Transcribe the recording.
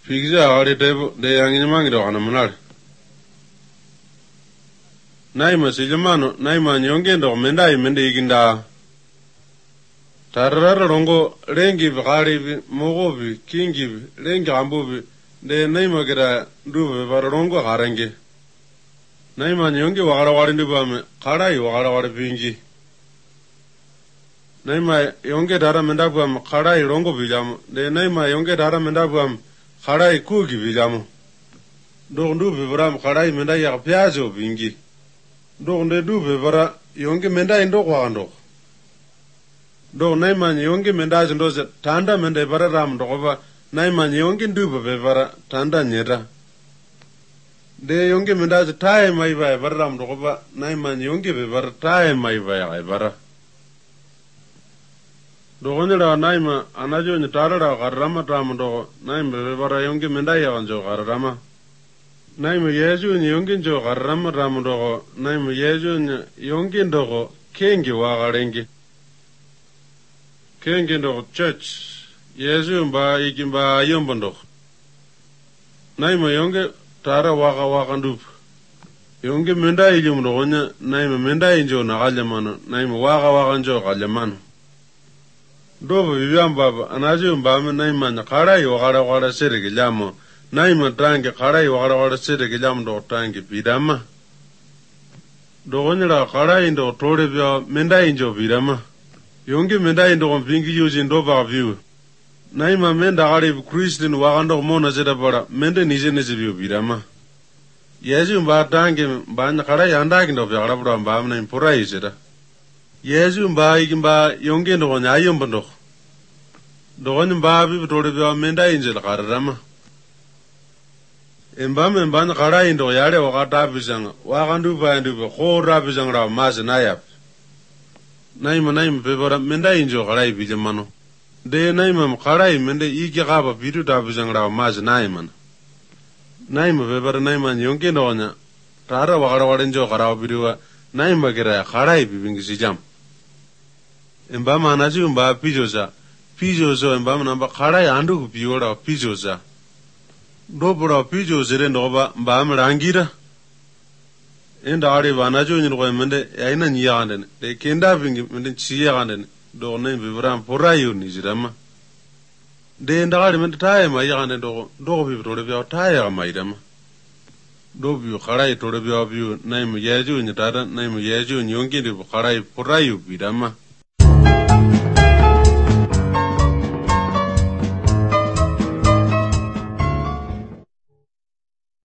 Figza ari de yangi mangido ana munar. Naima sijamano naima nyongendo mendai mende iginda. Tarara rongo rengi bigari mogobi kingi rengi ambubi de naima gira duve rongo garenge. Naima nyongi wagara warindi bame karai wagara wari pingi. Naima yonge dara menda bam karai rongo bijamu de naima yonge dara menda bam karai kugi bijamu. Dogndu bibram karai menda yak piazo bingi. Dognde du bibara yonge menda indo kwando. Dog naima yonge menda zindo se tanda menda ibara ram dogoba naima yonge du bibara tanda nyeda. De yonge menda se tae mai ba ibara ram dogoba naima yonge bibara tae mai ba ibara. Dogonira naima anajo ni tarara garrama ram dogo naima bibara yonge menda yawanjo garrama. Naima yesu ni yonge jo garrama ram dogo naima yesu ni yonge dogo kengi wagarengi. Kengi dogo church yesu mba ikimba yombondog. Naima yonge tara waga ndup. Yonge menda ilim dogonya naima menda injo na galemano naima waga njo galemano. Dobo bibiyam baba anajo mbame naima na karai wagara serege jamo naima trange karai wagara serege jamo do trange bidama. Dogonyira karai ndo tore bia menda injo bidama. Yonge menda indo kompingi yuzi ndo ba view. Naima menda gari Christian wagando mona zeda bara mende nije biu bidama. Yesu mba trange mbanya karai andagi ndo bia garabura mbame na impura izeda. Yesu mba ikimba yonge ndo nyayom bondo. Dogon mba bi tore bia menda injel garama. Mbame mbanya karai ndo yare wakata bisanga wagandu ba ndu ko rabisanga ra mas nayap. Naima bebara menda injo karai bijamano. De naima karai mende iki gaba bidu da bisanga ra mas naiman. Naima bebara naima yonge ndo nya tara wagara warenjo karawa biduwa naima kira karai bibingi sijam. Mbama anaji mba pijoza mbama namba karai andu biora pijoza. Dobura pijoza ndoba mbama rangira. Enda ari vanajo nyirwa mende yaina nyiyaganden. De kenda bingi mende chiyaganden. Do ne bibram porayo nizirama. De enda ari mende tae mayaganden do bibro bia tae maidama. Do biu karai tore bia biu naim yeju nyitara naim yeju nyongi de karai porayo bidama.